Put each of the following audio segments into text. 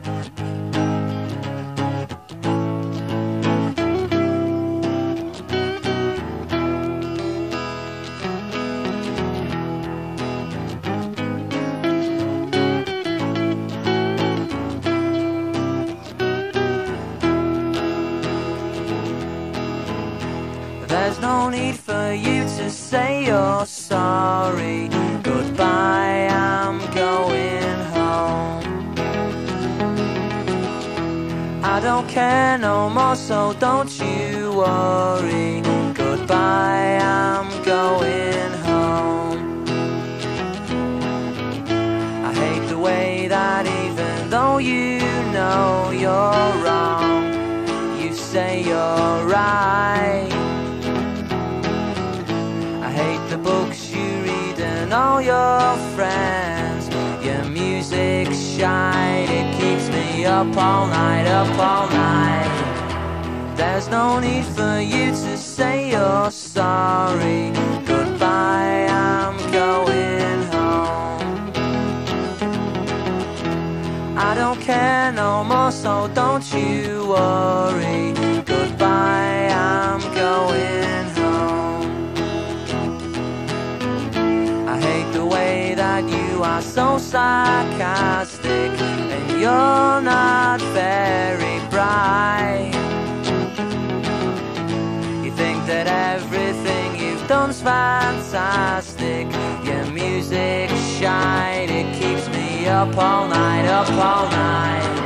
There's no need for you to say you're sorry. Goodbye, I'm going home. I don't care no more, so don't you worry. Goodbye, I'm going home. I hate the way that even though you know you're wrong, you say you're right. I hate the books you read and all your friends. Your music's shite, it keeps me up all night, up all night. There's no need for you to say you're sorry. Goodbye, I'm going home. I don't care no more, so don't you worry. Goodbye, I'm going home. I hate the way that you are so sarcastic, and you're not very bright. You think that everything you've done's fantastic. Your music's shite, it keeps me up all night, up all night.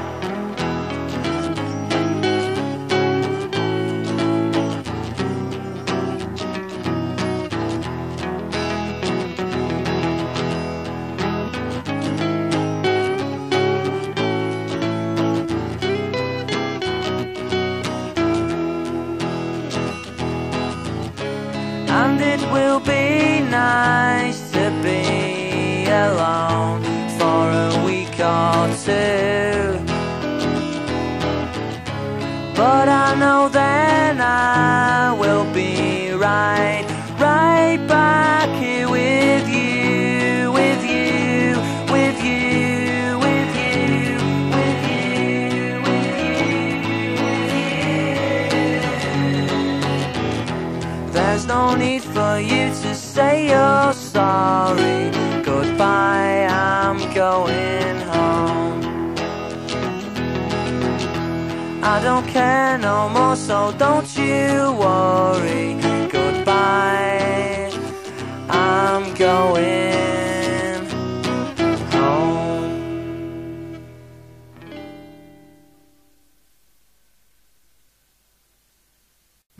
And it will be nice to be alone for a week or two. But I know then I will be right back here with you, with you, with you, with you, with you, with you. There's no need for you to say you're sorry. Goodbye, I'm going home. I don't care no more, so don't you worry. Goodbye, I'm going